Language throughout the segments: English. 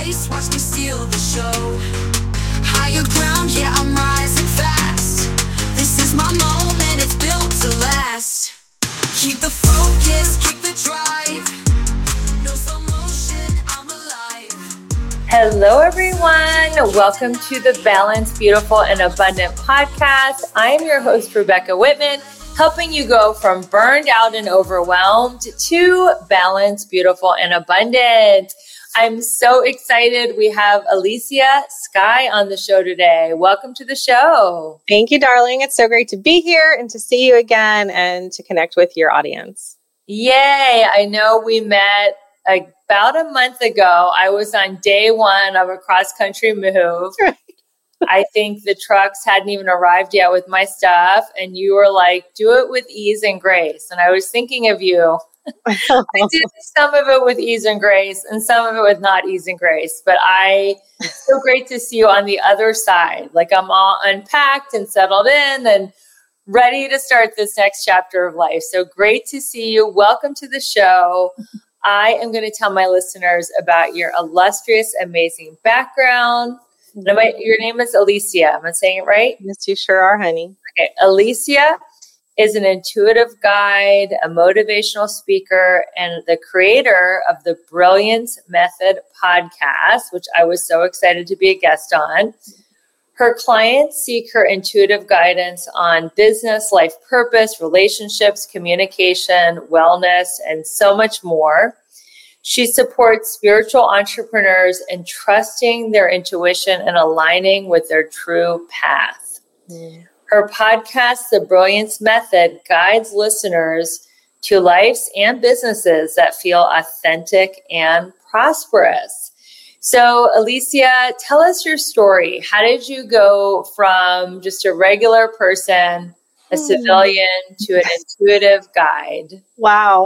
race, watch me steal the show. Higher ground, yeah, I'm rising fast. This is my moment, it's built to last. Keep the focus, keep the drive. No slow motion, I'm alive. Hello, everyone. Welcome to the Balanced, Beautiful, and Abundant podcast. I am your host, Rebecca Whitman, helping you go from burned out and overwhelmed to balanced, beautiful, and abundant. I'm so excited. We have Alicia Skye on the show today. Welcome to the show. Thank you, darling. It's so great to be here and to see you again and to connect with your audience. Yay. I know we met about a month ago. I was on day one of a cross-country move. Right. I think the trucks hadn't even arrived yet with my stuff. And you were like, do it with ease and grace. And I was thinking of you. I did some of it with ease and grace and some of it with not ease and grace. But it's so great to see you on the other side. Like I'm all unpacked and settled in and ready to start this next chapter of life. So great to see you. Welcome to the show. I am going to tell my listeners about your illustrious, amazing background. Your name is Alicia. Am I saying it right? Yes, you sure are, honey. Okay. Alicia is an intuitive guide, a motivational speaker, and the creator of the Brilliance Method podcast, which I was so excited to be a guest on. Her clients seek her intuitive guidance on business, life purpose, relationships, communication, wellness, and so much more. She supports spiritual entrepreneurs in trusting their intuition and aligning with their true path. Her podcast, The Brilliance Method, guides listeners to lives and businesses that feel authentic and prosperous. So, Alicia, tell us your story. How did you go from just a regular person, a civilian, to an intuitive guide? Wow.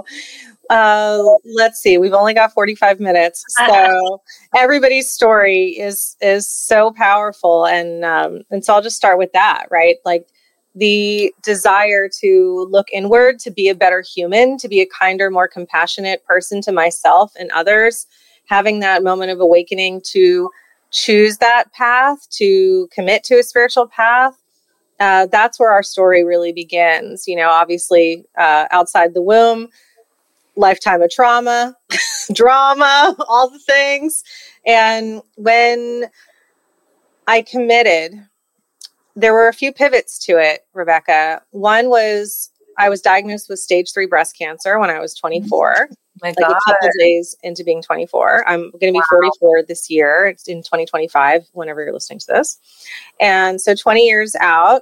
Let's see. We've only got 45 minutes. So everybody's story is so powerful. And so I'll just start with that, right? Like the desire to look inward, to be a better human, to be a kinder, more compassionate person to myself and others, having that moment of awakening to choose that path, to commit to a spiritual path. That's where our story really begins. You know, obviously outside the womb, lifetime of trauma, drama, all the things. And when I committed, there were a few pivots to it, Rebecca. One was I was diagnosed with stage 3 breast cancer when I was 24. My like God. a couple days into being 24. I'm going to be 44 this year. It's in 2025, whenever you're listening to this. And so 20 years out,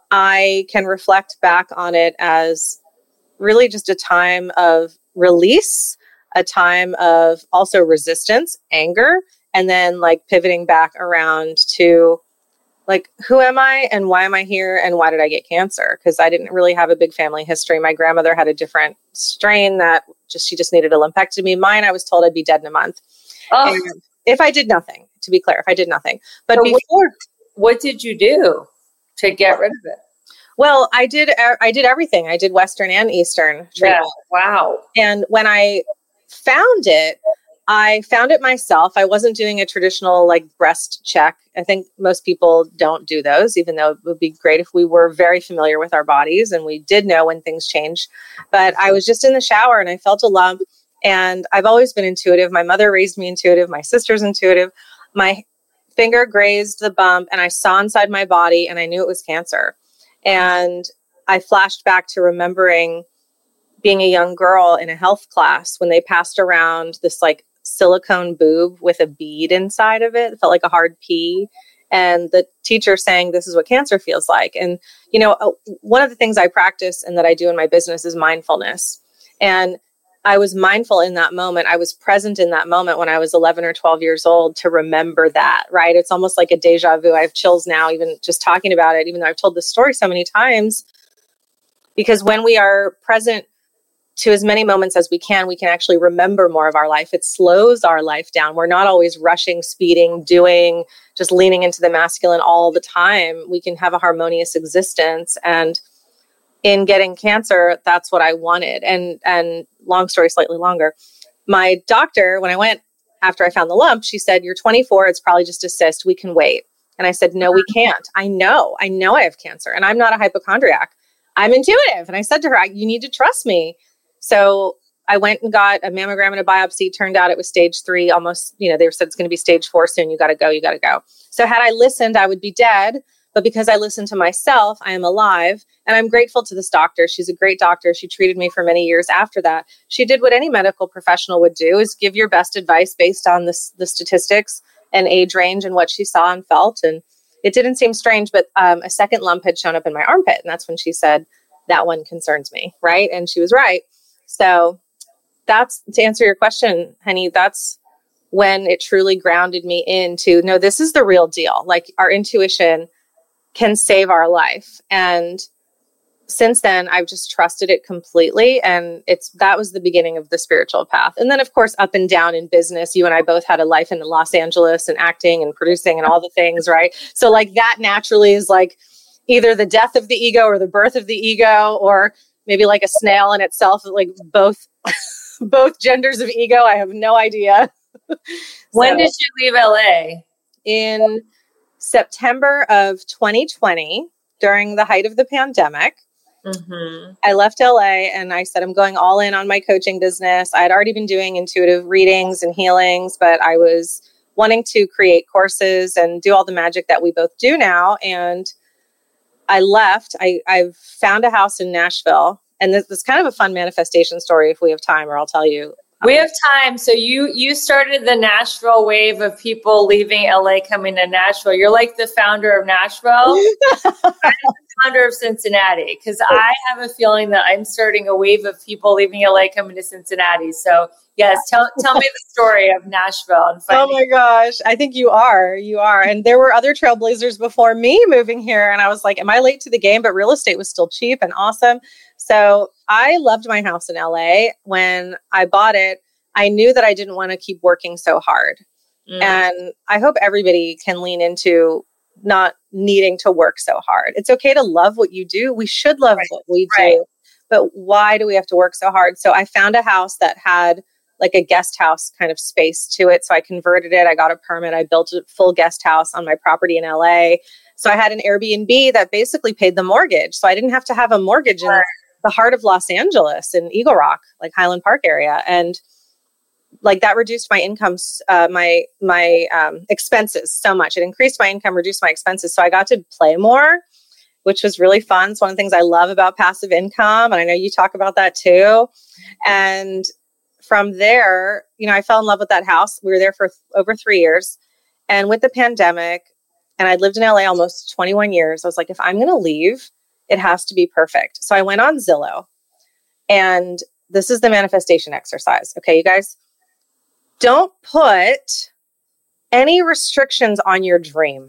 I can reflect back on it as really just a time of release, a time of also resistance, anger, and then like pivoting back around to like, who am I and why am I here and why did I get cancer? Because I didn't really have a big family history. My grandmother had a different strain that she just needed a lumpectomy. Mine, I was told I'd be dead in a month. Oh. And if I did nothing, to be clear, if I did nothing. But So what did you do to get rid of it? Well, I did everything. I did Western and Eastern treatment. Yeah. Wow. And when I found it myself. I wasn't doing a traditional like breast check. I think most people don't do those, even though it would be great if we were very familiar with our bodies and we did know when things change. But I was just in the shower and I felt a lump, and I've always been intuitive. My mother raised me intuitive. My sister's intuitive. My finger grazed the bump and I saw inside my body and I knew it was cancer. And I flashed back to remembering being a young girl in a health class when they passed around this like silicone boob with a bead inside of it. It felt like a hard pea. And the teacher saying, this is what cancer feels like. And, you know, one of the things I practice and that I do in my business is mindfulness. And I was mindful in that moment. I was present in that moment when I was 11 or 12 years old to remember that, right? It's almost like a deja vu. I have chills now, even just talking about it, even though I've told this story so many times, because when we are present to as many moments as we can actually remember more of our life. It slows our life down. We're not always rushing, speeding, doing, just leaning into the masculine all the time. We can have a harmonious existence. And in getting cancer, that's what I wanted. And long story slightly longer, my doctor, when I went after I found the lump, she said, "You're 24. It's probably just a cyst. We can wait." And I said, "No, we can't. I know I have cancer, and I'm not a hypochondriac. I'm intuitive." And I said to her, "You need to trust me." So I went and got a mammogram and a biopsy. Turned out it was stage 3, almost, they said it's going to be stage 4 soon. You got to go. So had I listened, I would be dead. But because I listened to myself, I am alive. And I'm grateful to this doctor. She's a great doctor. She treated me for many years after that. She did what any medical professional would do, is give your best advice based on the statistics and age range and what she saw and felt. And it didn't seem strange, but a second lump had shown up in my armpit. And that's when she said, "That one concerns me." Right. And she was right. So that's, to answer your question, honey, that's when it truly grounded me into, no, this is the real deal. Like, our intuition can save our life. And since then, I've just trusted it completely. And that was the beginning of the spiritual path. And then, of course, up and down in business, you and I both had a life in Los Angeles and acting and producing and all the things, right? So like, that naturally is like either the death of the ego or the birth of the ego, or maybe like a snail in itself, like both genders of ego. I have no idea. When did you leave LA? In September of 2020, during the height of the pandemic. Mm-hmm. I left LA and I said, I'm going all in on my coaching business. I had already been doing intuitive readings and healings, but I was wanting to create courses and do all the magic that we both do now. And I left. I've found a house in Nashville. And this is kind of a fun manifestation story if we have time, or I'll tell you. We have time. So you started the Nashville wave of people leaving LA, coming to Nashville. You're like the founder of Nashville. I'm the founder of Cincinnati, because I have a feeling that I'm starting a wave of people leaving LA, coming to Cincinnati. So yes, tell me the story of Nashville. And oh my gosh, I think you are. And there were other trailblazers before me moving here. And I was like, am I late to the game? But real estate was still cheap and awesome. So I loved my house in LA. When I bought it, I knew that I didn't want to keep working so hard. And I hope everybody can lean into not needing to work so hard. It's okay to love what you do. We should love what we do. But why do we have to work so hard? So I found a house that had like a guest house kind of space to it. So I converted it. I got a permit. I built a full guest house on my property in LA. So I had an Airbnb that basically paid the mortgage. So I didn't have to have a mortgage in the heart of Los Angeles in Eagle Rock, like Highland Park area. And like, that reduced my incomes, my expenses so much. It increased my income, reduced my expenses. So I got to play more, which was really fun. It's one of the things I love about passive income. And I know you talk about that too. And from there, I fell in love with that house. We were there for over 3 years. And with the pandemic, and I'd lived in LA almost 21 years, I was like, if I'm going to leave, it has to be perfect. So I went on Zillow, and this is the manifestation exercise. Okay, you guys, don't put any restrictions on your dream.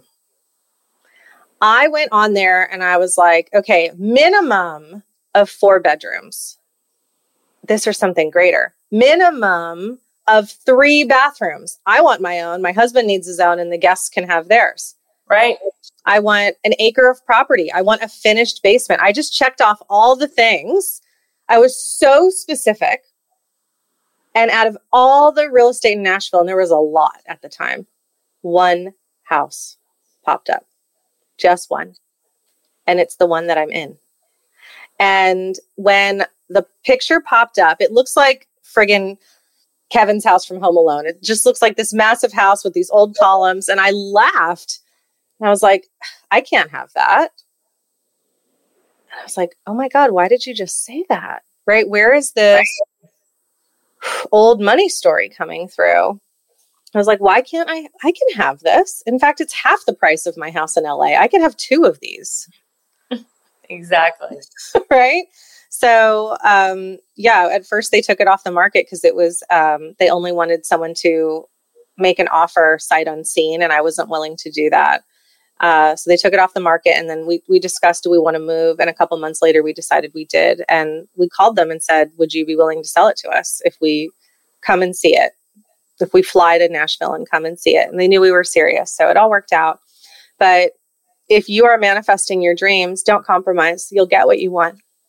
I went on there and I was like, okay, minimum of 4 bedrooms. This or something greater. Minimum of 3 bathrooms. I want my own. My husband needs his own, and the guests can have theirs. Right. I want an acre of property. I want a finished basement. I just checked off all the things. I was so specific. And out of all the real estate in Nashville, and there was a lot at the time, 1 house popped up. Just 1. And it's the one that I'm in. And when the picture popped up, it looks like friggin' Kevin's house from Home Alone. It just looks like this massive house with these old columns. And I laughed. And I was like, I can't have that. And I was like, oh my God, why did you just say that? Right? Where is this old money story coming through? I was like, why can't I can have this. In fact, it's half the price of my house in LA. I could have 2 of these. Exactly. Right? So, at first they took it off the market because it was, they only wanted someone to make an offer sight unseen, and I wasn't willing to do that. So they took it off the market, and then we discussed, do we want to move? And a couple months later, we decided we did. And we called them and said, would you be willing to sell it to us if we come and see it? If we fly to Nashville and come and see it? And they knew we were serious. So it all worked out. But if you are manifesting your dreams, don't compromise. You'll get what you want.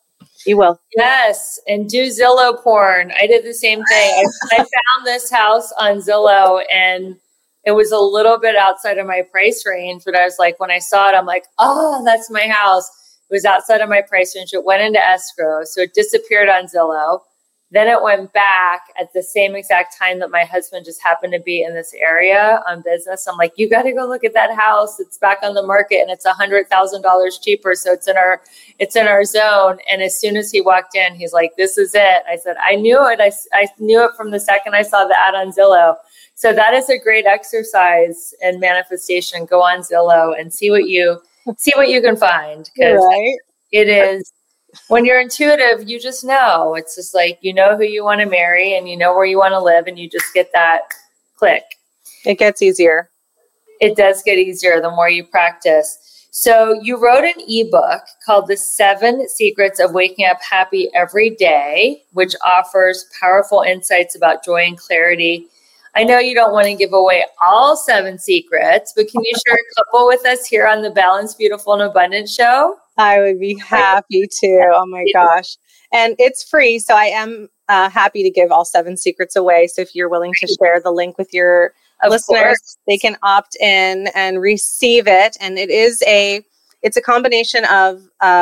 You will. Yes, and do Zillow porn. I did the same thing. I found this house on Zillow, and it was a little bit outside of my price range, but I was like, when I saw it, I'm like, oh, that's my house. It was outside of my price range. It went into escrow, so it disappeared on Zillow. Then it went back at the same exact time that my husband just happened to be in this area on business. I'm like, you got to go look at that house. It's back on the market and it's $100,000 cheaper. So it's in our zone. And as soon as he walked in, he's like, this is it. I said, I knew it. I knew it from the second I saw the ad on Zillow. So that is a great exercise in manifestation. Go on Zillow and see what you can find. Because it is. When you're intuitive, you just know. It's just like, you know who you want to marry and you know where you want to live, and you just get that click. It gets easier. It does get easier the more you practice. So you wrote an ebook called The 7 Secrets of Waking Up Happy Every Day, which offers powerful insights about joy and clarity. I know you don't want to give away all 7 secrets, but can you share a couple with us here on the Balanced, Beautiful, and Abundant show? I would be happy to. Oh my gosh. And it's free. So I am happy to give all 7 secrets away. So if you're willing to share the link with your listeners, they can opt in and receive it. And it's a combination of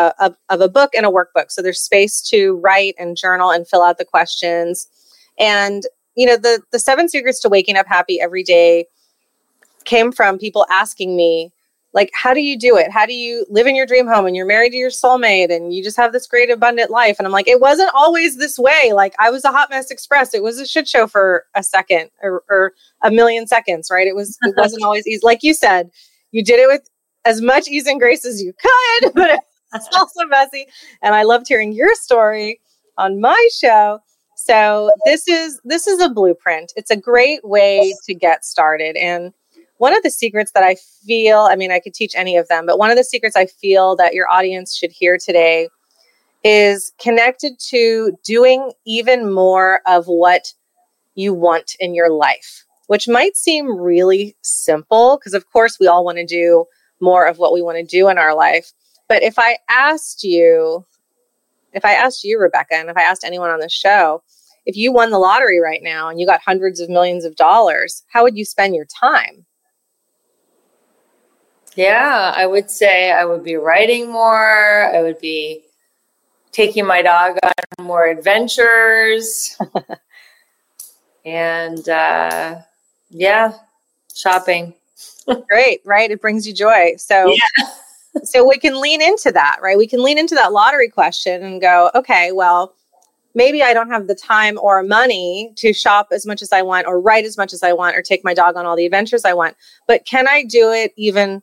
a book and a workbook. So there's space to write and journal and fill out the questions. And, you know, the 7 secrets to waking up happy every day came from people asking me, like, how do you do it? How do you live in your dream home and you're married to your soulmate and you just have this great abundant life? And I'm like, it wasn't always this way. Like, I was a hot mess express. It was a shit show for a second or a million seconds, right? It wasn't always easy. Like you said, you did it with as much ease and grace as you could, but it's also messy. And I loved hearing your story on my show. So this is a blueprint. It's a great way to get started. And one of the secrets that I feel, I mean, I could teach any of them, but one of the secrets I feel that your audience should hear today is connected to doing even more of what you want in your life, which might seem really simple because, of course, we all want to do more of what we want to do in our life. But if I asked you, Rebecca, and if I asked anyone on the show, if you won the lottery right now and you got hundreds of millions of dollars, how would you spend your time? Yeah, I would say I would be writing more. I would be taking my dog on more adventures. And shopping. Great, right? It brings you joy. So, so we can lean into that, right? We can lean into that lottery question and go, okay, well, maybe I don't have the time or money to shop as much as I want or write as much as I want or take my dog on all the adventures I want. But can I do it even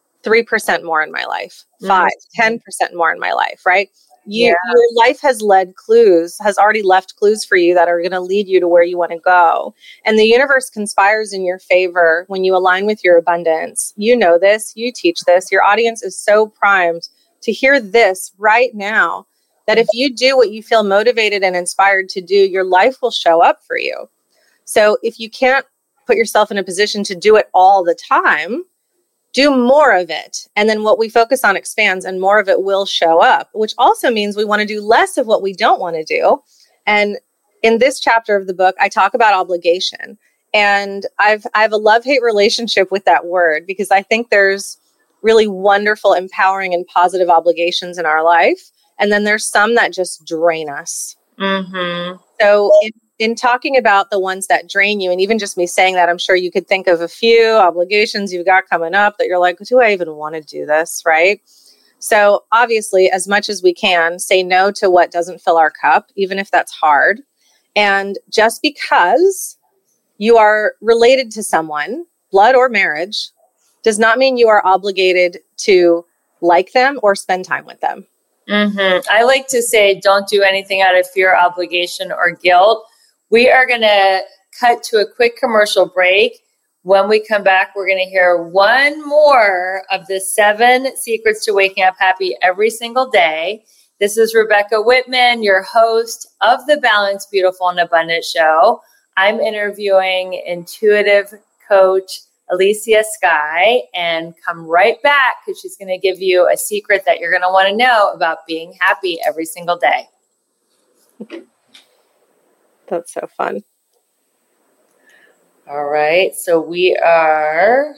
3% more in my life, 5, 10% more in my life, right? Your life has already left clues for you that are going to lead you to where you want to go. And the universe conspires in your favor when you align with your abundance. You know this, you teach this. Your audience is so primed to hear this right now, that if you do what you feel motivated and inspired to do, your life will show up for you. So if you can't put yourself in a position to do it all the time, do more of it. And then what we focus on expands and more of it will show up, which also means we want to do less of what we don't want to do. And in this chapter of the book, I talk about obligation. And I have a love-hate relationship with that word because I think there's really wonderful, empowering, and positive obligations in our life. And then there's some that just drain us. Mm-hmm. So in talking about the ones that drain you, and even just me saying that, I'm sure you could think of a few obligations you've got coming up that you're like, do I even want to do this, right? So obviously, as much as we can, say no to what doesn't fill our cup, even if that's hard. And just because you are related to someone, blood or marriage, does not mean you are obligated to like them or spend time with them. Mm-hmm. I like to say, don't do anything out of fear, obligation, or guilt. We are going to cut to a quick commercial break. When we come back, we're going to hear one more of the 7 secrets to waking up happy every single day. This is Rebecca Whitman, your host of the Balanced, Beautiful, and Abundant show. I'm interviewing intuitive coach Alicia Skye, and come right back because she's going to give you a secret that you're going to want to know about being happy every single day. That's so fun. All right. So we are,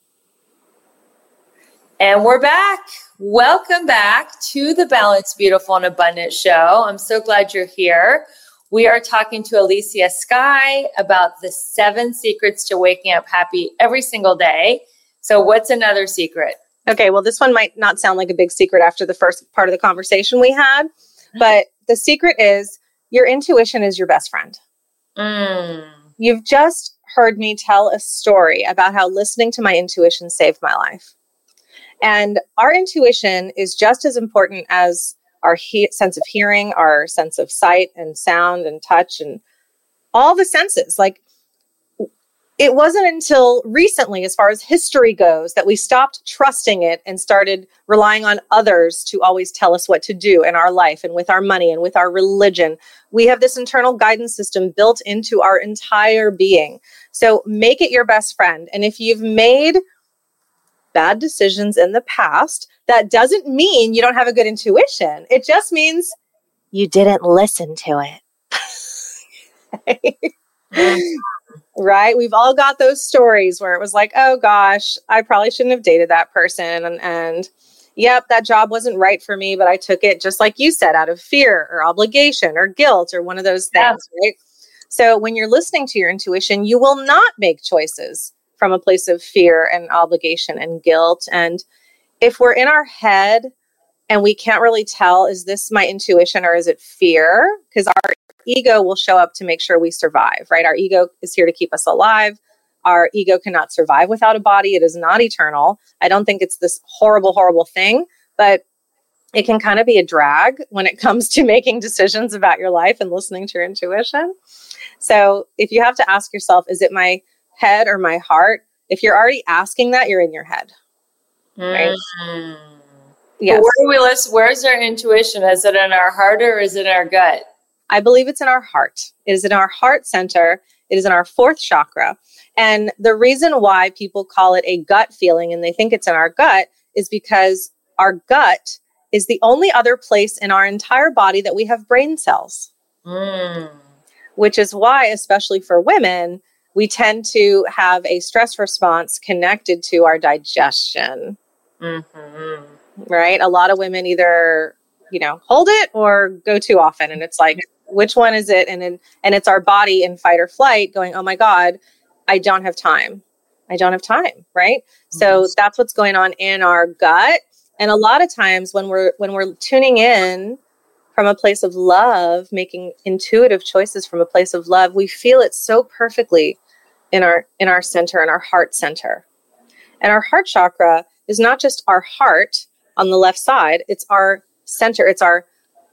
and we're back. Welcome back to the Balanced, Beautiful, and Abundant Show. I'm so glad you're here. We are talking to Alicia Skye about the 7 secrets to waking up happy every single day. So what's another secret? Okay, well, this one might not sound like a big secret after the first part of the conversation we had, but the secret is your intuition is your best friend. You've just heard me tell a story about how listening to my intuition saved my life. And our intuition is just as important as our sense of hearing, our sense of sight and sound and touch and all the senses. Like, it wasn't until recently, as far as history goes, that we stopped trusting it and started relying on others to always tell us what to do in our life and with our money and with our religion. We have this internal guidance system built into our entire being. So make it your best friend. And if you've made bad decisions in the past, that doesn't mean you don't have a good intuition. It just means you didn't listen to it. Right? We've all got those stories where it was like, oh gosh, I probably shouldn't have dated that person. And yep, that job wasn't right for me, but I took it, just like you said, out of fear or obligation or guilt or one of those things, right? So when you're listening to your intuition, you will not make choices from a place of fear and obligation and guilt. And if we're in our head and we can't really tell, is this my intuition or is it fear? Because our ego will show up to make sure we survive, right? Our ego is here to keep us alive. Our ego cannot survive without a body. It is not eternal. I don't think it's this horrible, horrible thing, but it can kind of be a drag when it comes to making decisions about your life and listening to your intuition. So if you have to ask yourself, is it my head or my heart? If you're already asking that, you're in your head. Right? Yes. Where's our intuition? Is it in our heart or is it in our gut? I believe it's in our heart. It is in our heart center. It is in our 4th chakra. And the reason why people call it a gut feeling and they think it's in our gut is because our gut is the only other place in our entire body that we have brain cells. Which is why, especially for women, we tend to have a stress response connected to our digestion. Right? A lot of women either, hold it or go too often. And it's like, which one is it? And it's our body in fight or flight going, oh my God, I don't have time. Right? So that's what's going on in our gut. And a lot of times when we're tuning in from a place of love, making intuitive choices from a place of love, we feel it so perfectly in our center, in our heart center. And our heart chakra is not just our heart on the left side, it's our center, it's our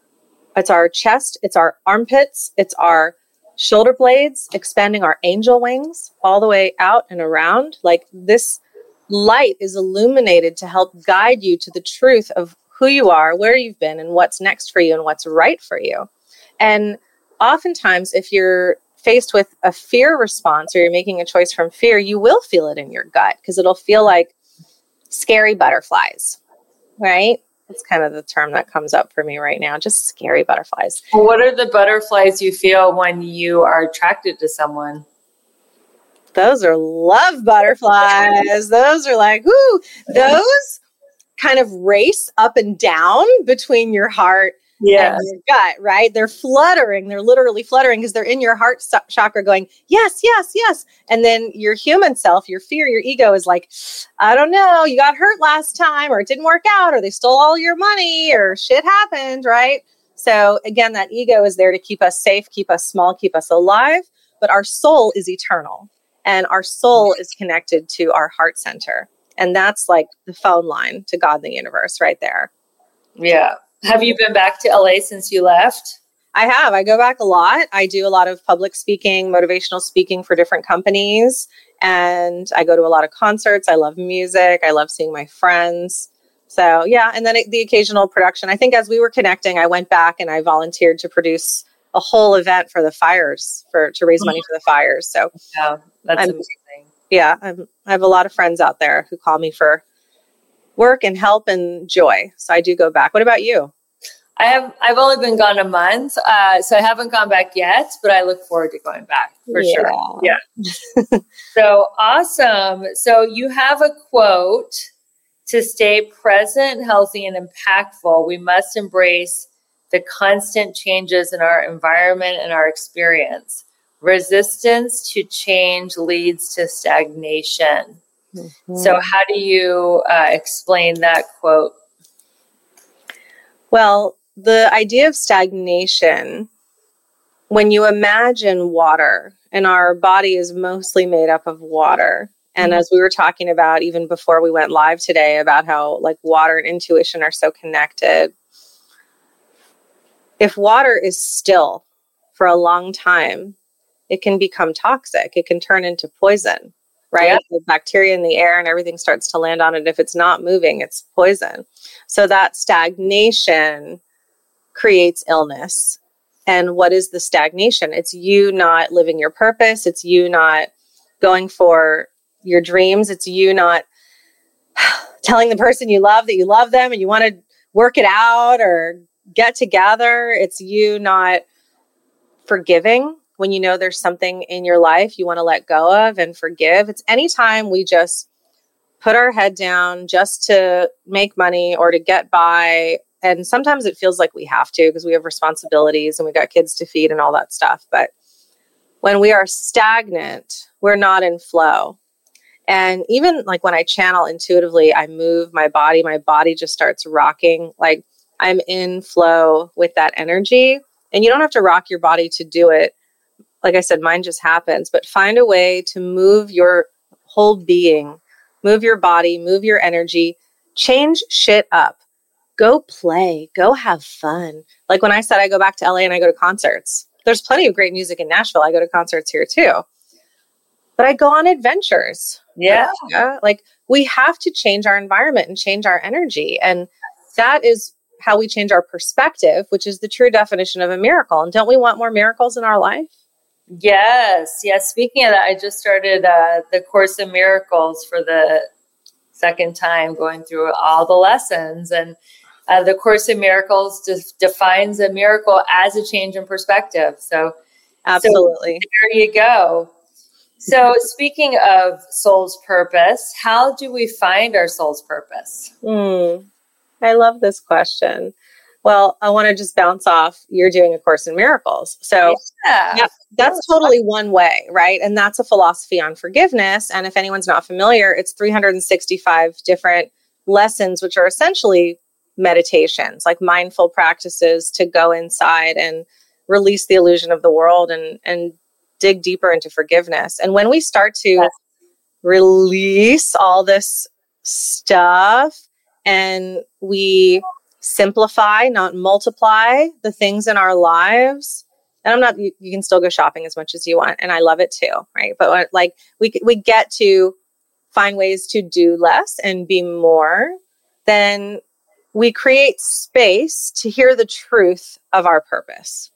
chest, it's our armpits, it's our shoulder blades, expanding our angel wings all the way out and around. Like, this light is illuminated to help guide you to the truth of who you are, where you've been, and what's next for you and what's right for you. And oftentimes, if you're faced with a fear response or you're making a choice from fear, you will feel it in your gut because it'll feel like scary butterflies, right? That's kind of the term that comes up for me right now, just scary butterflies. What are the butterflies you feel when you are attracted to someone? Those are love butterflies. Those are like, whoo, those kind of race up and down between your heart and your gut, right? They're fluttering. They're literally fluttering because they're in your heart chakra going, yes, yes, yes. And then your human self, your fear, your ego is like, I don't know, you got hurt last time, or it didn't work out, or they stole all your money, or shit happened, right? So again, that ego is there to keep us safe, keep us small, keep us alive. But our soul is eternal. And our soul is connected to our heart center. And that's like the phone line to God and the universe right there. Yeah. Have you been back to LA since you left? I have. I go back a lot. I do a lot of public speaking, motivational speaking for different companies. And I go to a lot of concerts. I love music. I love seeing my friends. So yeah. And then the occasional production. I think as we were connecting, I went back and I volunteered to produce a whole event for the fires, to raise money for the fires. So yeah, that's amazing. Yeah, I have a lot of friends out there who call me for work and help and joy. So I do go back. What about you? I've only been gone a month, so I haven't gone back yet, but I look forward to going back for sure. Yeah. So awesome. So you have a quote: to stay present, healthy, and impactful, we must embrace the constant changes in our environment and our experience. Resistance to change leads to stagnation. Mm-hmm. So how do you explain that quote? Well, the idea of stagnation, when you imagine water, and our body is mostly made up of water. And as we were talking about, even before we went live today, about how like water and intuition are so connected. If water is still for a long time, it can become toxic. It can turn into poison, right? Yeah. The bacteria in the air and everything starts to land on it. If it's not moving, it's poison. So that stagnation creates illness. And what is the stagnation? It's you not living your purpose. It's you not going for your dreams. It's you not telling the person you love that you love them and you want to work it out or get together. It's you not forgiving when you know there's something in your life you want to let go of and forgive. It's anytime we just put our head down just to make money or to get by. And sometimes it feels like we have to because we have responsibilities and we got kids to feed and all that stuff. But when we are stagnant, we're not in flow. And even like when I channel intuitively, I move my body just starts rocking. Like I'm in flow with that energy. And you don't have to rock your body to do it. Like I said, mine just happens. But find a way to move your whole being, move your body, move your energy, change shit up. Go play, go have fun. Like when I said I go back to LA and I go to concerts, there's plenty of great music in Nashville. I go to concerts here too. But I go on adventures. Yeah. Like we have to change our environment and change our energy. And that is how we change our perspective, which is the true definition of a miracle. And don't we want more miracles in our life? Yes. Yes. Speaking of that, I just started the Course in Miracles for the second time, going through all the lessons. And the Course in Miracles defines a miracle as a change in perspective. So absolutely. So there you go. So speaking of soul's purpose, how do we find our soul's purpose? I love this question. Well, I want to just bounce off. You're doing A Course in Miracles. So that's totally one way, right? And that's a philosophy on forgiveness. And if anyone's not familiar, it's 365 different lessons, which are essentially meditations, like mindful practices to go inside and release the illusion of the world and dig deeper into forgiveness. And when we start to release all this stuff and we simplify, not multiply the things in our lives. And you can still go shopping as much as you want. And I love it too. Right. But like we get to find ways to do less and be more, then we create space to hear the truth of our purpose.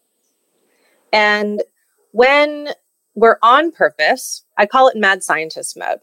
And when we're on purpose, I call it mad scientist mode.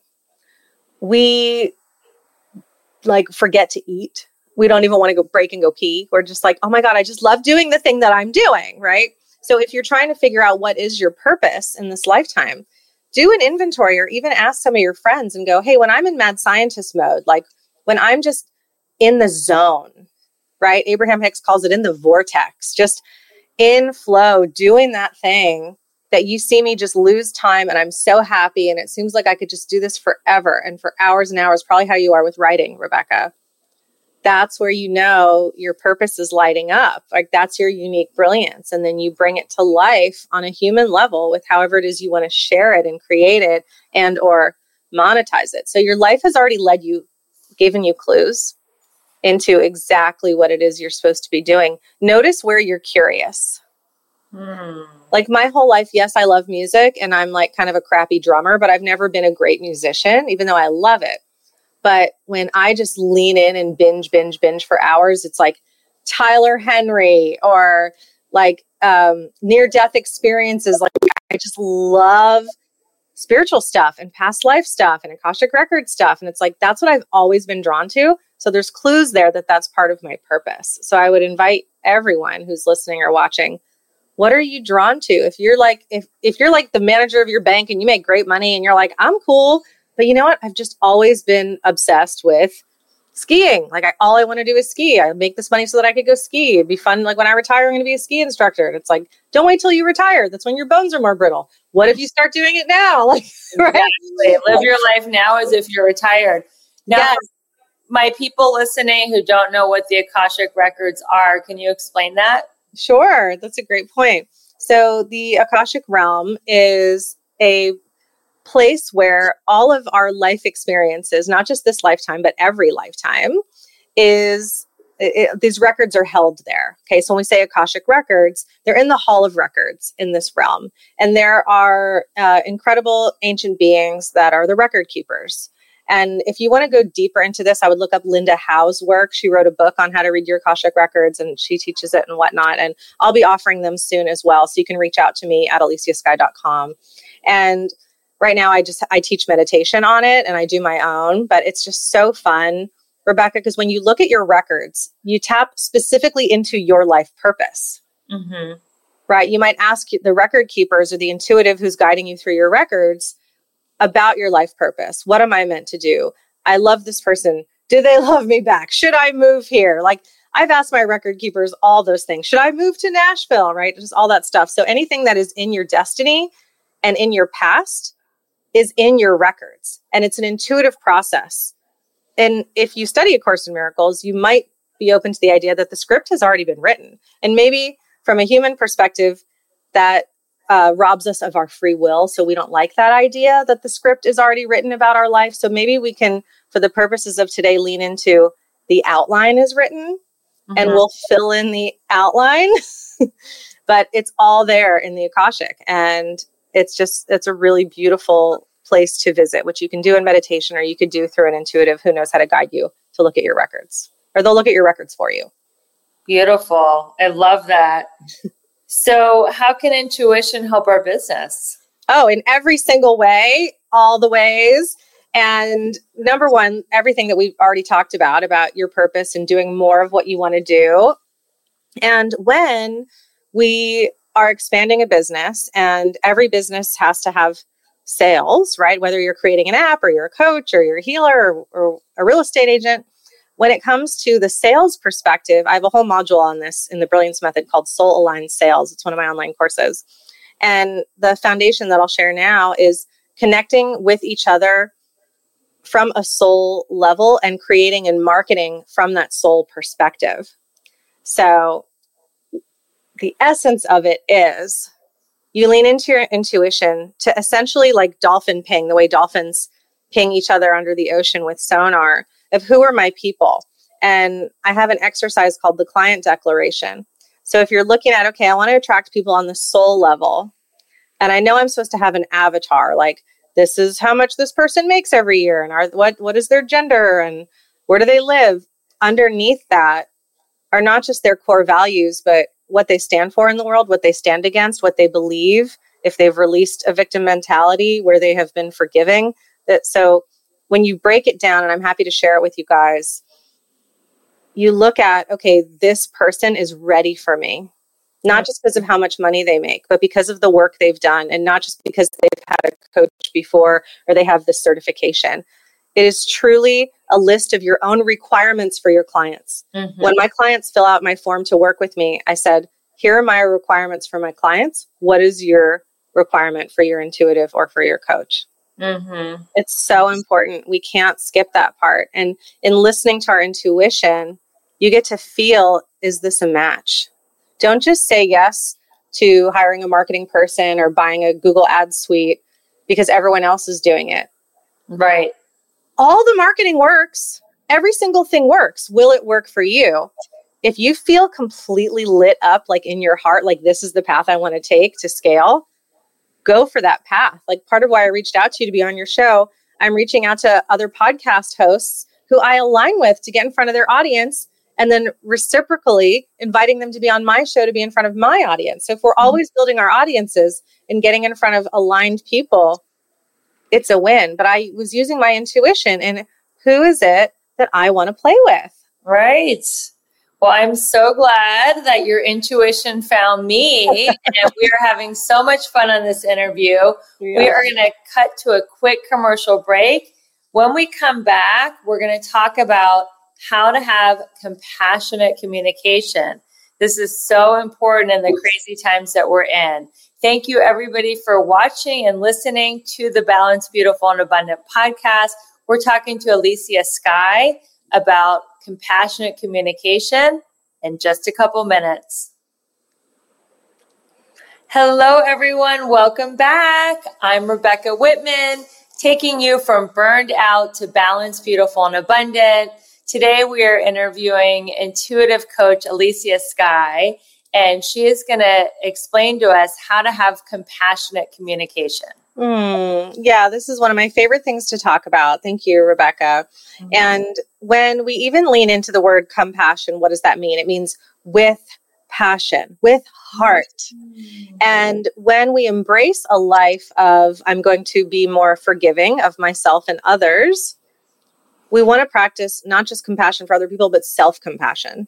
We like forget to eat. We don't even want to go break and go pee. We're just like, oh my God, I just love doing the thing that I'm doing, right? So if you're trying to figure out what is your purpose in this lifetime, do an inventory or even ask some of your friends and go, hey, when I'm in mad scientist mode, like when I'm just in the zone, right? Abraham Hicks calls it in the vortex, just in flow, doing that thing that you see me just lose time and I'm so happy and it seems like I could just do this forever and for hours and hours, probably how you are with writing, Rebecca. That's where you know your purpose is lighting up. Like that's your unique brilliance. And then you bring it to life on a human level with however it is you want to share it and create it and or monetize it. So your life has already given you clues into exactly what it is you're supposed to be doing. Notice where you're curious. Like my whole life, yes, I love music and I'm like kind of a crappy drummer, but I've never been a great musician, even though I love it. But when I just lean in and binge for hours, it's like Tyler Henry or like near-death experiences. Like I just love spiritual stuff and past life stuff and Akashic record stuff. And it's like, that's what I've always been drawn to. So there's clues there that that's part of my purpose. So I would invite everyone who's listening or watching, what are you drawn to? If you're like, if you're like the manager of your bank and you make great money and you're like, I'm cool, but you know what? I've just always been obsessed with skiing. Like all I want to do is ski. I make this money so that I could go ski. It'd be fun. Like when I retire, I'm going to be a ski instructor. And it's like, don't wait till you retire. That's when your bones are more brittle. What if you start doing it now? Like, right? Exactly. Live your life now as if you're retired. Now, yes. My people listening who don't know what the Akashic Records are, can you explain that? Sure. That's a great point. So the Akashic Realm is a place where all of our life experiences, not just this lifetime, but every lifetime, these records are held there. Okay, so when we say Akashic Records, they're in the Hall of Records in this realm. And there are incredible ancient beings that are the record keepers. And if you want to go deeper into this, I would look up Linda Howe's work. She wrote a book on how to read your Akashic Records, and she teaches it and whatnot. And I'll be offering them soon as well. So you can reach out to me at aliciasky.com. And right now, I teach meditation on it, and I do my own, but it's just so fun, Rebecca, because when you look at your records, you tap specifically into your life purpose, right? You might ask the record keepers or the intuitive who's guiding you through your records about your life purpose. What am I meant to do? I love this person. Do they love me back? Should I move here? Like I've asked my record keepers all those things. Should I move to Nashville? Right? Just all that stuff. So anything that is in your destiny and in your past is in your records, and it's an intuitive process. And if you study A Course in Miracles, you might be open to the idea that the script has already been written. And maybe from a human perspective, that robs us of our free will. So we don't like that idea that the script is already written about our life. So maybe we can, for the purposes of today, lean into the outline is written and we'll fill in the outline. But it's all there in the Akashic. And it's a really beautiful place to visit, which you can do in meditation, or you could do through an intuitive who knows how to guide you to look at your records, or they'll look at your records for you. Beautiful. I love that. So how can intuition help our business? Oh, in every single way, all the ways. And number one, everything that we've already talked about your purpose and doing more of what you want to do. And when we are expanding a business, and every business has to have sales, right? Whether you're creating an app or you're a coach or you're a healer or a real estate agent, when it comes to the sales perspective, I have a whole module on this in the Brilliance Method called Soul Aligned Sales. It's one of my online courses. And the foundation that I'll share now is connecting with each other from a soul level and creating and marketing from that soul perspective. So the essence of it is you lean into your intuition to essentially like dolphin ping, the way dolphins ping each other under the ocean with sonar, of who are my people. And I have an exercise called the client declaration. So if you're looking at, okay, I want to attract people on the soul level, and I know I'm supposed to have an avatar, like this is how much this person makes every year, and what is their gender, and where do they live? Underneath that are not just their core values, but what they stand for in the world, what they stand against, what they believe, if they've released a victim mentality where they have been forgiving. So when you break it down, and I'm happy to share it with you guys, you look at, okay, this person is ready for me, not just because of how much money they make, but because of the work they've done, and not just because they've had a coach before or they have this certification. It is truly a list of your own requirements for your clients. When my clients fill out my form to work with me, I said, here are my requirements for my clients. What is your requirement for your intuitive or for your coach? It's so important. We can't skip that part. And in listening to our intuition, you get to feel, is this a match? Don't just say yes to hiring a marketing person or buying a Google Ads suite because everyone else is doing it. Right. All the marketing works. Every single thing works. Will it work for you? If you feel completely lit up, like in your heart, like this is the path I want to take to scale, go for that path. Like part of why I reached out to you to be on your show, I'm reaching out to other podcast hosts who I align with to get in front of their audience, and then reciprocally inviting them to be on my show to be in front of my audience. So if we're always building our audiences and getting in front of aligned people, it's a win. But I was using my intuition, and who is it that I want to play with. Right. Well, I'm so glad that your intuition found me, and we are having so much fun on this interview. Yeah. We are going to cut to a quick commercial break. When we come back, we're going to talk about how to have compassionate communication. This is so important in the crazy times that we're in. Thank you, everybody, for watching and listening to the Balanced, Beautiful, and Abundant podcast. We're talking to Alicia Skye about compassionate communication in just a couple minutes. Hello, everyone. Welcome back. I'm Rebecca Whitman, taking you from burned out to balanced, beautiful, and abundant. Today, we are interviewing intuitive coach Alicia Skye, and she is going to explain to us how to have compassionate communication. Yeah, this is one of my favorite things to talk about. Thank you, Rebecca. Mm-hmm. And when we even lean into the word compassion, what does that mean? It means with passion, with heart. Mm-hmm. And when we embrace a life of, I'm going to be more forgiving of myself and others, we want to practice not just compassion for other people, but self-compassion.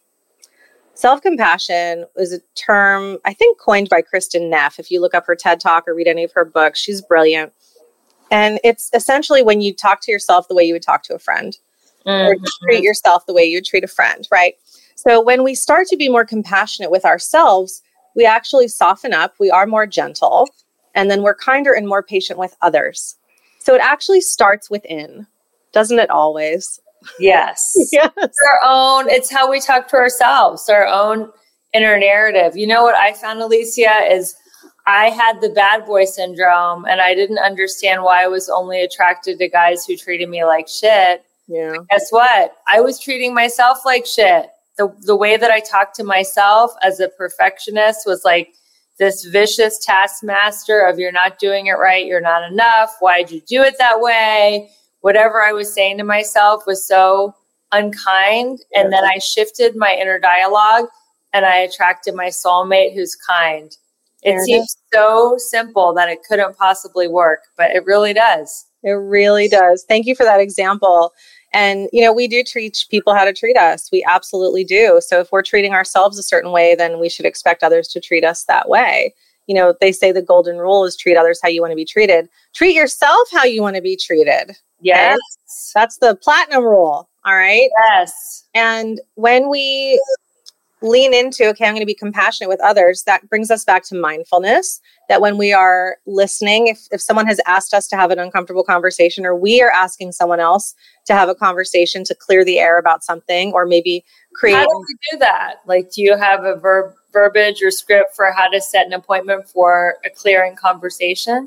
Self-compassion is a term, I think, coined by Kristin Neff. If you look up her TED Talk or read any of her books, she's brilliant. And it's essentially when you talk to yourself the way you would talk to a friend, or treat yourself the way you would treat a friend, right? So when we start to be more compassionate with ourselves, we actually soften up, we are more gentle, and then we're kinder and more patient with others. So it actually starts within, doesn't it always? Yes. Yes. It's how we talk to ourselves, our own inner narrative. You know what I found, Alicia, is I had the bad boy syndrome, and I didn't understand why I was only attracted to guys who treated me like shit. Yeah. But guess what? I was treating myself like shit. The way that I talked to myself as a perfectionist was like this vicious taskmaster of, you're not doing it right, you're not enough, why'd you do it that way? Whatever I was saying to myself was so unkind. And then I shifted my inner dialogue and I attracted my soulmate who's kind. It seems so simple that it couldn't possibly work, but it really does. It really does. Thank you for that example. And, we do teach people how to treat us. We absolutely do. So if we're treating ourselves a certain way, then we should expect others to treat us that way. They say the golden rule is treat others how you want to be treated. Treat yourself how you want to be treated. Yes. Okay? That's the platinum rule. All right. Yes. And when we lean into, okay, I'm going to be compassionate with others, that brings us back to mindfulness, that when we are listening, if someone has asked us to have an uncomfortable conversation, or we are asking someone else to have a conversation to clear the air about something, or maybe create. How do we do that? Like, do you have a verbiage or script for how to set an appointment for a clearing conversation?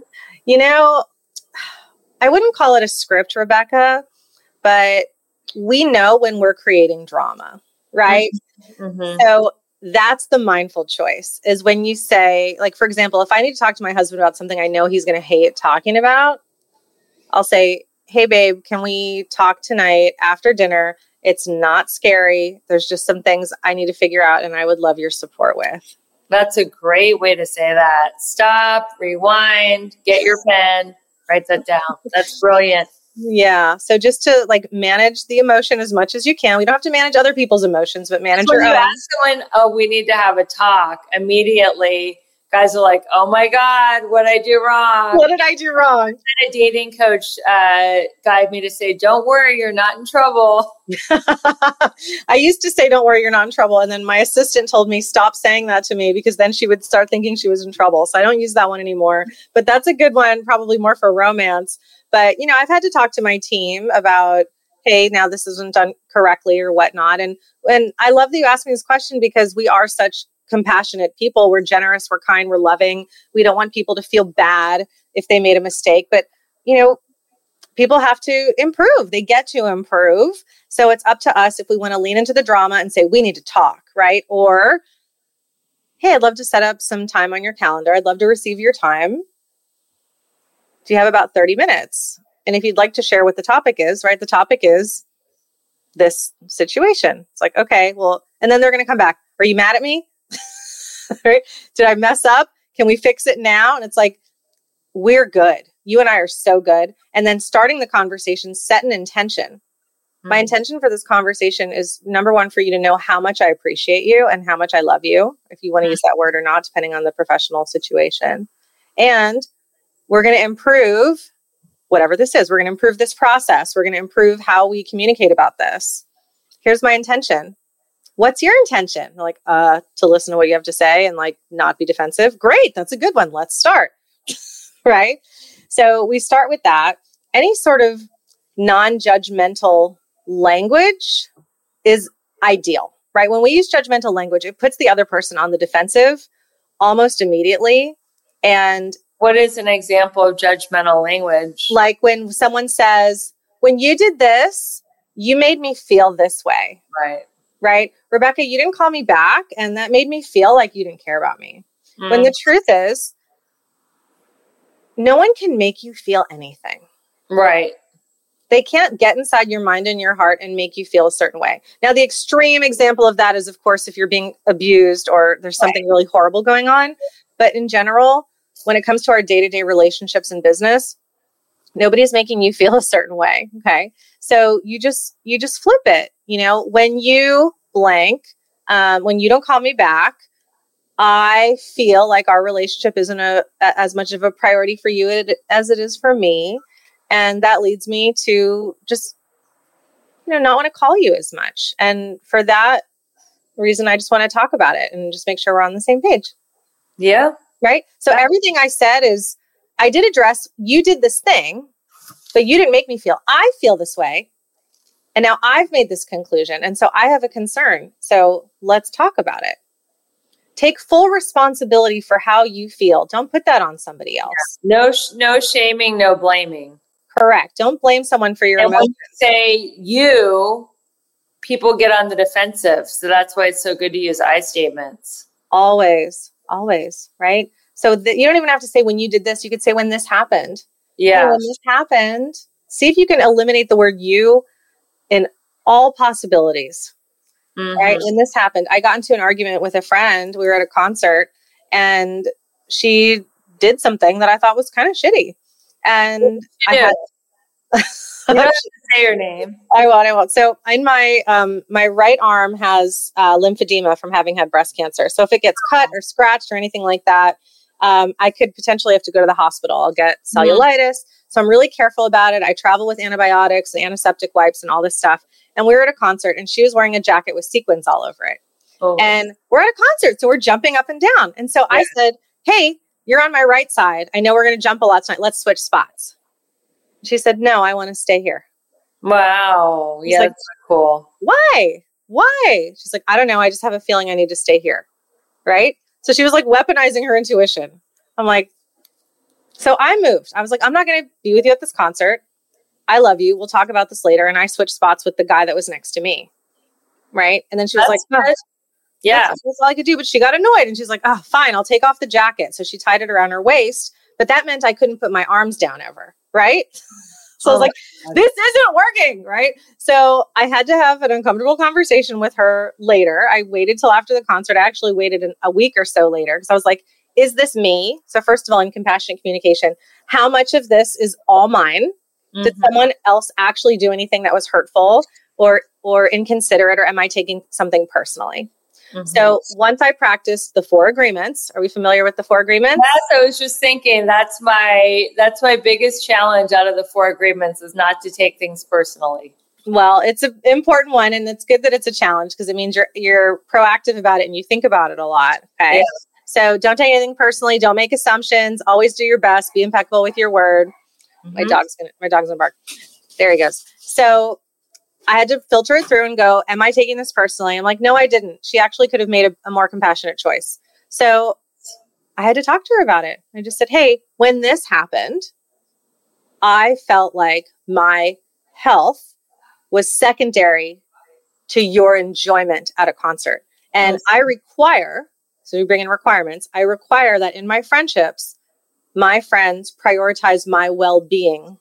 I wouldn't call it a script, Rebecca, but we know when we're creating drama, right? Mm-hmm. So that's the mindful choice, is when you say, like, for example, if I need to talk to my husband about something I know he's going to hate talking about, I'll say, hey, babe, can we talk tonight after dinner? It's not scary. There's just some things I need to figure out and I would love your support with. That's a great way to say that. Stop, rewind, get your pen, write that down. That's brilliant. Yeah. So just to manage the emotion as much as you can. We don't have to manage other people's emotions, but manage your own. When you ask someone, oh, we need to have a talk, immediately guys are like, oh my God, what did I do wrong? What did I do wrong? A dating coach guided me to say, don't worry, you're not in trouble. I used to say, don't worry, you're not in trouble. And then my assistant told me, stop saying that to me, because then she would start thinking she was in trouble. So I don't use that one anymore. But that's a good one, probably more for romance. But, I've had to talk to my team about, hey, now this isn't done correctly or whatnot. And I love that you asked me this question, because we are such compassionate people. We're generous, we're kind, we're loving. We don't want people to feel bad if they made a mistake. But, people have to improve. They get to improve. So it's up to us if we want to lean into the drama and say, we need to talk, right? Or, hey, I'd love to set up some time on your calendar. I'd love to receive your time. Do you have about 30 minutes? And if you'd like to share what the topic is, right? The topic is this situation. It's like, okay, well, and then they're going to come back. Are you mad at me? Right? Did I mess up? Can we fix it now? And it's like, we're good. You and I are so good. And then starting the conversation, set an intention. My intention for this conversation is, number one, for you to know how much I appreciate you and how much I love you, if you want to use that word or not, depending on the professional situation. And we're going to improve whatever this is. We're going to improve this process. We're going to improve how we communicate about this. Here's my intention. What's your intention? Like, to listen to what you have to say and like not be defensive. Great. That's a good one. Let's start. Right? So we start with that. Any sort of non-judgmental language is ideal, right? When we use judgmental language, it puts the other person on the defensive almost immediately. And what is an example of judgmental language? Like when someone says, when you did this, you made me feel this way. Right? Rebecca, you didn't call me back, and that made me feel like you didn't care about me. When the truth is, no one can make you feel anything. Right. They can't get inside your mind and your heart and make you feel a certain way. Now, the extreme example of that is, of course, if you're being abused or there's something really horrible going on. But in general, when it comes to our day-to-day relationships in business, nobody's making you feel a certain way. Okay. So you just flip it. You know, when you blank, when you don't call me back, I feel like our relationship isn't as much of a priority for you as it is for me. And that leads me to just, not want to call you as much. And for that reason, I just want to talk about it and just make sure we're on the same page. Yeah. Right. So everything I said is, I did address, you did this thing, but you didn't make me feel, I feel this way. And now I've made this conclusion. And so I have a concern. So let's talk about it. Take full responsibility for how you feel. Don't put that on somebody else. No shaming, no blaming. Correct. Don't blame someone for your emotions. When you say people get on the defensive. So that's why it's so good to use I statements. Always, right? So you don't even have to say when you did this. You could say when this happened. Yeah. Hey, when this happened, see if you can eliminate the word you in all possibilities. Right? When this happened, I got into an argument with a friend. We were at a concert and she did something that I thought was kind of shitty. And I had you don't have to say your name. I won't. So in my my right arm has lymphedema from having had breast cancer. So if it gets cut or scratched or anything like that, I could potentially have to go to the hospital. I'll get cellulitis. So I'm really careful about it. I travel with antibiotics, antiseptic wipes, and all this stuff. And we were at a concert and she was wearing a jacket with sequins all over it. Oh. And we're at a concert, so we're jumping up and down. And so I said, hey, you're on my right side. I know we're going to jump a lot tonight. Let's switch spots. She said, no, I want to stay here. Wow. Yeah, like, that's cool. Why? She's like, I don't know. I just have a feeling I need to stay here. Right? So she was like weaponizing her intuition. I'm like, so I moved. I was like, I'm not going to be with you at this concert. I love you. We'll talk about this later. And I switched spots with the guy that was next to me. Right? And then she was yeah, that's all I could do. But she got annoyed and she's like, oh, fine, I'll take off the jacket. So she tied it around her waist, but that meant I couldn't put my arms down ever. Right? So I was like, this isn't working. Right? So I had to have an uncomfortable conversation with her later. I waited till after the concert. I actually waited a week or so later because I was like, is this me? So first of all, in compassionate communication, how much of this is all mine? Did someone else actually do anything that was hurtful or inconsiderate, or am I taking something personally? So once I practiced the 4 agreements, are we familiar with the 4 agreements? Yes, I was just thinking that's my biggest challenge out of the 4 agreements is not to take things personally. Well, it's an important one, and it's good that it's a challenge because it means you're proactive about it and you think about it a lot. Okay. Yeah. So don't take anything personally. Don't make assumptions. Always do your best. Be impeccable with your word. My dog's gonna bark. There he goes. So I had to filter it through and go, am I taking this personally? I'm like, no, I didn't. She actually could have made a more compassionate choice. So I had to talk to her about it. I just said, hey, when this happened, I felt like my health was secondary to your enjoyment at a concert. And I require, so we bring in requirements, I require that in my friendships, my friends prioritize my well-being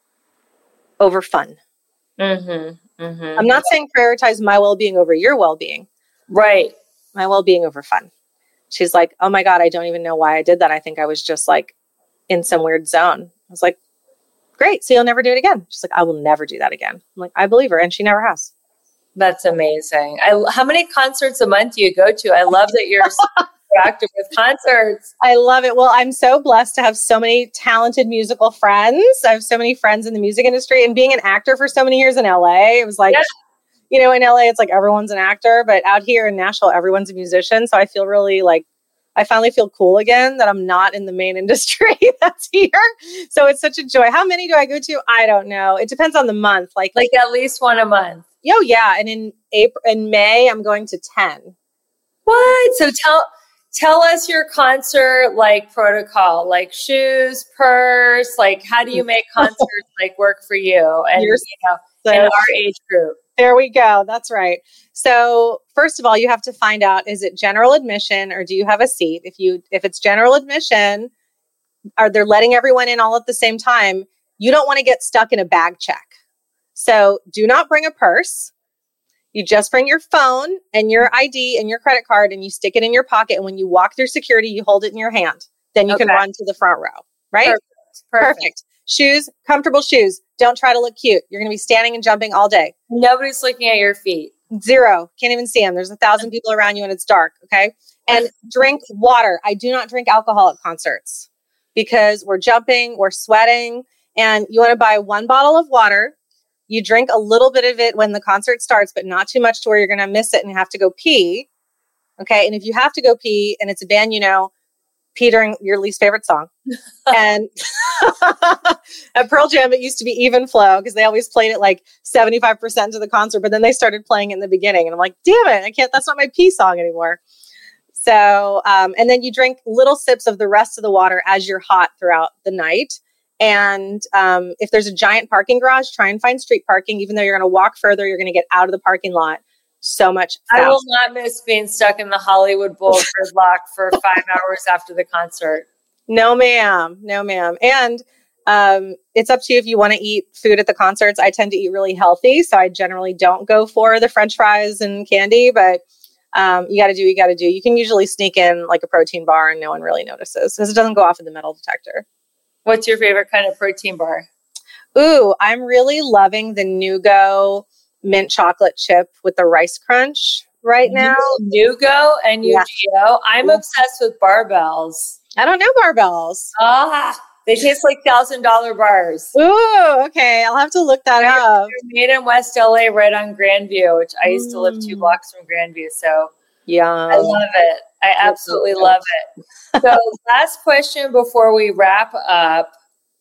over fun. I'm not saying prioritize my well-being over your well-being. Right. My well-being over fun. She's like, oh my God, I don't even know why I did that. I think I was just like in some weird zone. I was like, great. So you'll never do it again. She's like, I will never do that again. I'm like, I believe her. And she never has. That's amazing. How many concerts a month do you go to? I love that you're so active with concerts. I love it. Well, I'm so blessed to have so many talented musical friends. I have so many friends in the music industry, and being an actor for so many years in LA, it was like, you know, in LA, it's like everyone's an actor, but out here in Nashville, everyone's a musician. So I feel really like, I finally feel cool again that I'm not in the main industry that's here. So it's such a joy. How many do I go to? I don't know. It depends on the month. Like at least one a month. Oh yeah. And in May, I'm going to 10. What? So tell us your concert like protocol, like shoes, purse, like how do you make concerts like work for you and in our age group? There we go. That's right. So first of all, you have to find out, is it general admission or do you have a seat? If it's general admission, are they letting everyone in all at the same time? You don't want to get stuck in a bag check. So do not bring a purse. You just bring your phone and your ID and your credit card and you stick it in your pocket. And when you walk through security, you hold it in your hand. Then you can run to the front row, right? Perfect. Shoes, comfortable shoes. Don't try to look cute. You're going to be standing and jumping all day. Nobody's looking at your feet. Zero. Can't even see them. There's 1,000 people around you and it's dark. Okay. And drink water. I do not drink alcohol at concerts because we're jumping, we're sweating, and you want to buy 1 bottle of water. You drink a little bit of it when the concert starts, but not too much to where you're going to miss it and have to go pee. Okay. And if you have to go pee and it's a band, pee during your least favorite song. And at Pearl Jam, it used to be Even Flow because they always played it like 75% of the concert, but then they started playing it in the beginning. And I'm like, damn it, that's not my pee song anymore. So, and then you drink little sips of the rest of the water as you're hot throughout the night. And if there's a giant parking garage, try and find street parking. Even though you're going to walk further, you're going to get out of the parking lot so much faster. I will not miss being stuck in the Hollywood Bowl gridlock for 5 hours after the concert. No, ma'am. No, ma'am. And it's up to you if you want to eat food at the concerts. I tend to eat really healthy, so I generally don't go for the French fries and candy, but you got to do what you got to do. You can usually sneak in like a protein bar and no one really notices because it doesn't go off in the metal detector. What's your favorite kind of protein bar? Ooh, I'm really loving the Nugo mint chocolate chip with the rice crunch right now. Nugo and UGO. I'm obsessed with barbells. I don't know barbells. They taste like $1,000 bars. Ooh, okay. I'll have to look that up. They're made in West LA right on Grandview, which I used to live 2 blocks from Grandview. So yeah, I love it. I absolutely love it. So last question before we wrap up.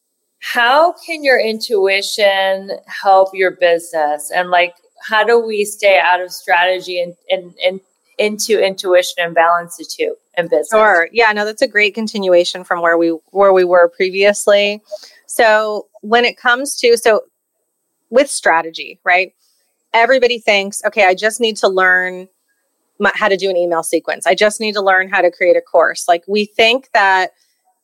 How can your intuition help your business? And like, how do we stay out of strategy and into intuition and balance the two in business? Sure. Yeah, no, that's a great continuation from where we were previously. So when it comes to, with strategy, right? Everybody thinks, okay, I just need to learn how to do an email sequence. I just need to learn how to create a course. Like we think that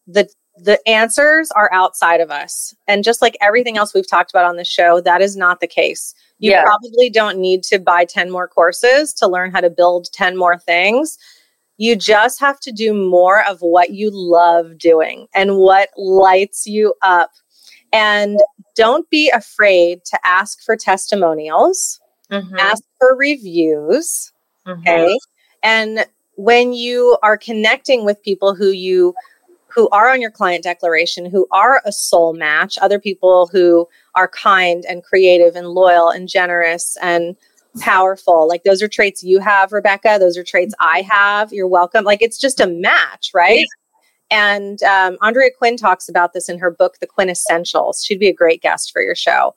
the answers are outside of us. And just like everything else we've talked about on the show, that is not the case. You probably don't need to buy 10 more courses to learn how to build 10 more things. You just have to do more of what you love doing and what lights you up. And don't be afraid to ask for testimonials, ask for reviews. Okay. And when you are connecting with people who are on your client declaration, who are a soul match, other people who are kind and creative and loyal and generous and powerful. Like those are traits you have, Rebecca. Those are traits I have. You're welcome. Like it's just a match, right? And Andrea Quinn talks about this in her book, The Quintessentials. She'd be a great guest for your show.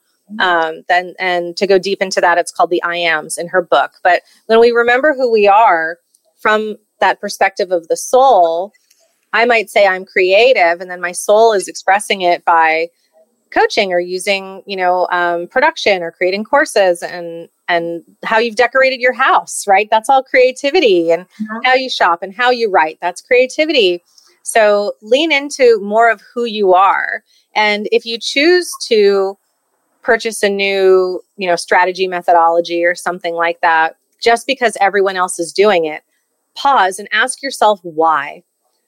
And to go deep into that, it's called The I Ams in her book. But when we remember who we are from that perspective of the soul, I might say I'm creative, and then my soul is expressing it by coaching or using, production or creating courses and how you've decorated your house, right? That's all creativity. And how you shop and how you write, that's creativity. So lean into more of who you are. And if you choose to purchase a new, strategy methodology or something like that, just because everyone else is doing it, pause and ask yourself why.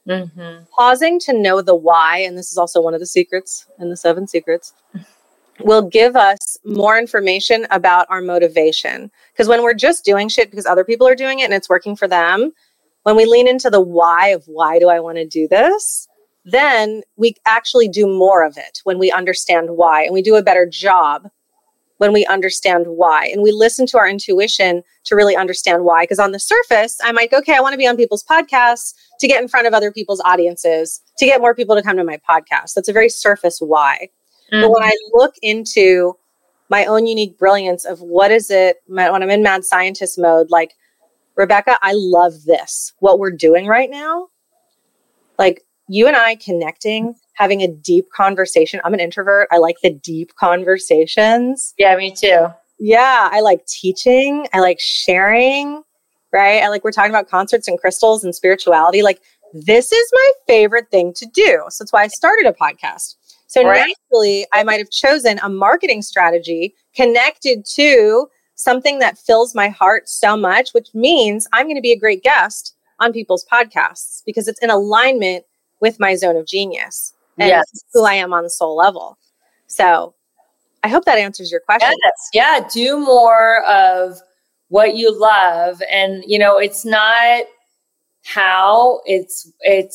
Pausing to know the why, and this is also one of the secrets in the 7 secrets, will give us more information about our motivation. Because when we're just doing shit because other people are doing it and it's working for them, when we lean into the why of why do I want to do this, then we actually do more of it when we understand why, and we do a better job when we understand why. And we listen to our intuition to really understand why. Because on the surface, I might go, okay, I want to be on people's podcasts to get in front of other people's audiences, to get more people to come to my podcast. That's a very surface why. But when I look into my own unique brilliance of what is it, when I'm in mad scientist mode, like, Rebecca, I love this, what we're doing right now. Like, you and I connecting, having a deep conversation. I'm an introvert. I like the deep conversations. Yeah, me too. Yeah, I like teaching. I like sharing, right? We're talking about concerts and crystals and spirituality. Like, this is my favorite thing to do. So that's why I started a podcast. So naturally, I might have chosen a marketing strategy connected to something that fills my heart so much, which means I'm going to be a great guest on people's podcasts because it's in alignment with my zone of genius and who I am on the soul level. So I hope that answers your question. Yes. Yeah. Do more of what you love. And, it's not how, it's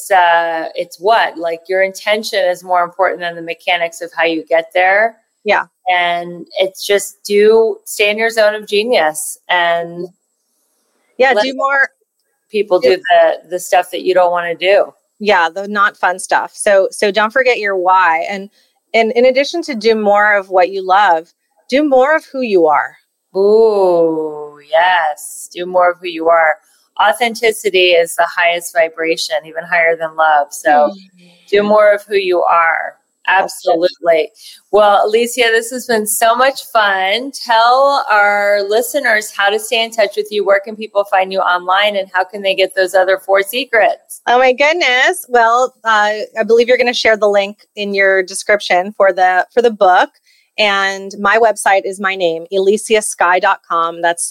what, like, your intention is more important than the mechanics of how you get there. Yeah. And it's just stay in your zone of genius and do more people do the stuff that you don't want to do. Yeah. The not fun stuff. So don't forget your why. And in addition to do more of what you love, do more of who you are. Ooh, yes. Do more of who you are. Authenticity is the highest vibration, even higher than love. So do more of who you are. Absolutely. Well, Alicia, this has been so much fun. Tell our listeners how to stay in touch with you. Where can people find you online, and how can they get those other 4 secrets? Oh my goodness. Well, I believe you're going to share the link in your description for the book. And my website is my name, ElisiaSky.com. That's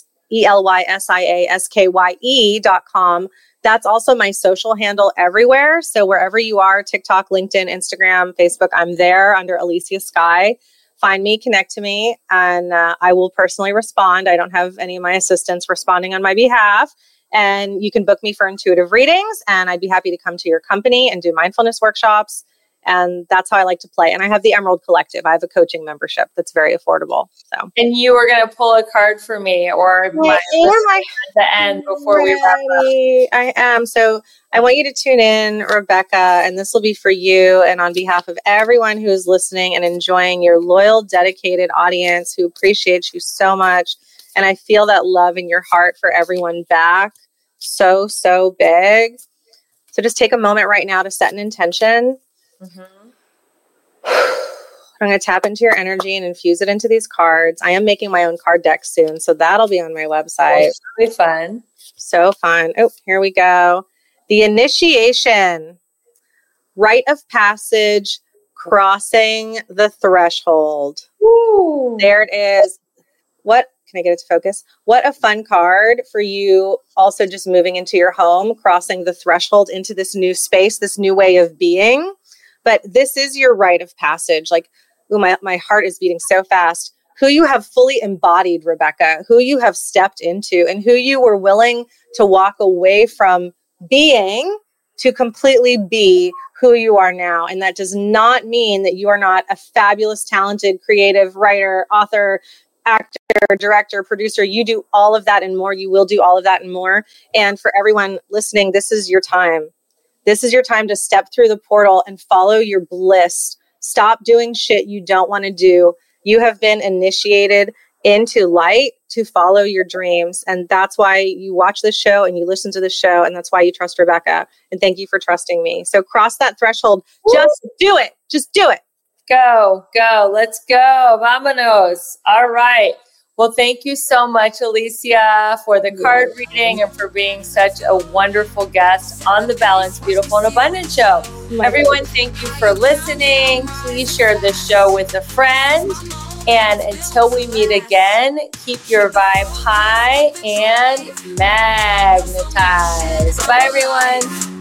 ELYSIASKYE.com. That's also my social handle everywhere. So wherever you are, TikTok, LinkedIn, Instagram, Facebook, I'm there under Alicia Sky. Find me, connect to me, and I will personally respond. I don't have any of my assistants responding on my behalf. And you can book me for intuitive readings, and I'd be happy to come to your company and do mindfulness workshops. And that's how I like to play. And I have the Emerald Collective. I have a coaching membership that's very affordable. So, and you were going to pull a card for me, or at the end before we wrap up. I am. So I want you to tune in, Rebecca, and this will be for you and on behalf of everyone who is listening and enjoying your loyal, dedicated audience who appreciates you so much. And I feel that love in your heart for everyone back so, so big. So just take a moment right now to set an intention. I'm going to tap into your energy and infuse it into these cards. I am making my own card deck soon, so that'll be on my website. It's really fun. So fun. Oh, here we go. The initiation, rite of passage, crossing the threshold. Ooh. There it is. What can I get it to focus? What a fun card for you. Also just moving into your home, crossing the threshold into this new space, this new way of being. But this is your rite of passage. Like, ooh, my heart is beating so fast. Who you have fully embodied, Rebecca, who you have stepped into, and who you were willing to walk away from being to completely be who you are now. And that does not mean that you are not a fabulous, talented, creative writer, author, actor, director, producer. You do all of that and more. You will do all of that and more. And for everyone listening, this is your time. This is your time to step through the portal and follow your bliss. Stop doing shit you don't want to do. You have been initiated into light to follow your dreams. And that's why you watch this show and you listen to this show. And that's why you trust Rebecca. And thank you for trusting me. So cross that threshold. Woo! Just do it. Just do it. Go. Let's go. Vámonos. All right. Well, thank you so much, Alicia, for the card reading and for being such a wonderful guest on the Balanced, Beautiful, and Abundant Show. Everyone, thank you for listening. Please share this show with a friend. And until we meet again, keep your vibe high and magnetized. Bye, everyone.